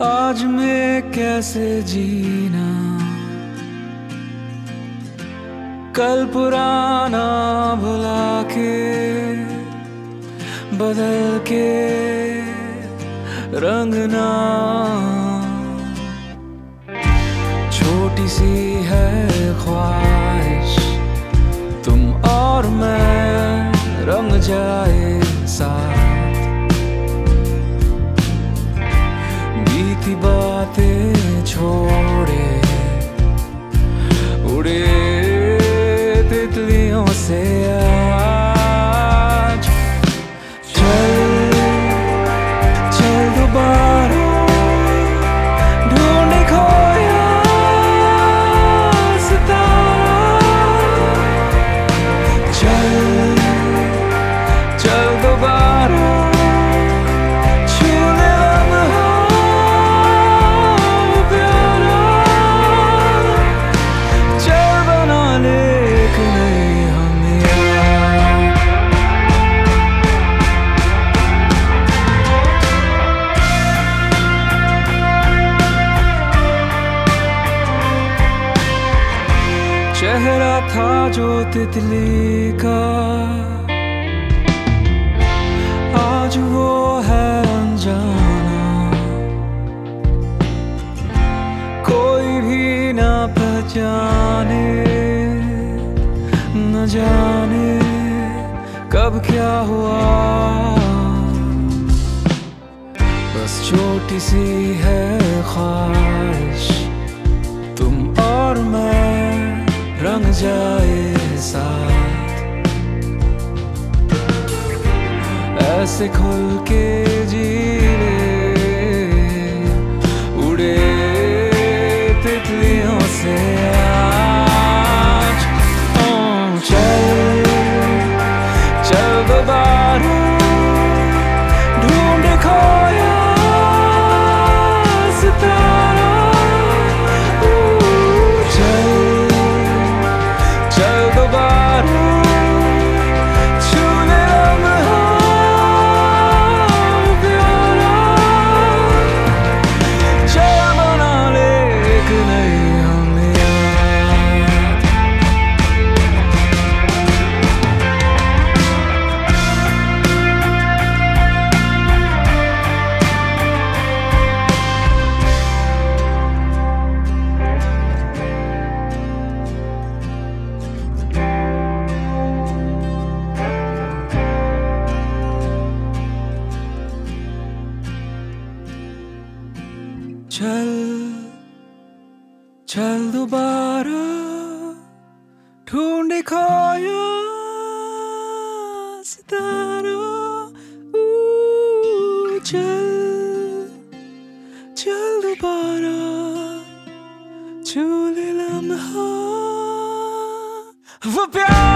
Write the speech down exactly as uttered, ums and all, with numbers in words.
आज मैं कैसे जीना, कल पुराना भुला के बदल के रंगना। छोटी सी है ख्वाहिश तुम और मैं रंग जाए साथ, बीती बातें छोड़े उड़े तितलियों से आज। चल चल दोबारा ढूंढे खोया सितारा। चल चल दोबारा छू ले लम्हा प्यारा। चल बना ले एक नई हम यार। चेहरा था जो तितली का, आज वो है अनजाना। कोई भी ना पहचाने, न जाने कब क्या हुआ। बस छोटी सी है ख्वाहिश तुम और मैं रंग जाए साथ, ऐसे खुल के जी ले उड़े तितलियों से आज। ओ चल चल दोबारा ढूंढे खोया सितारा। चल दोबारा छू ले लम्हा प्यारा। चल बना ले एक नई हम यार। चल चल दोबारा ढूंढे खोया सितारा। ऊ, चल चल दोबारा छू ले लम्हा वो प्यार।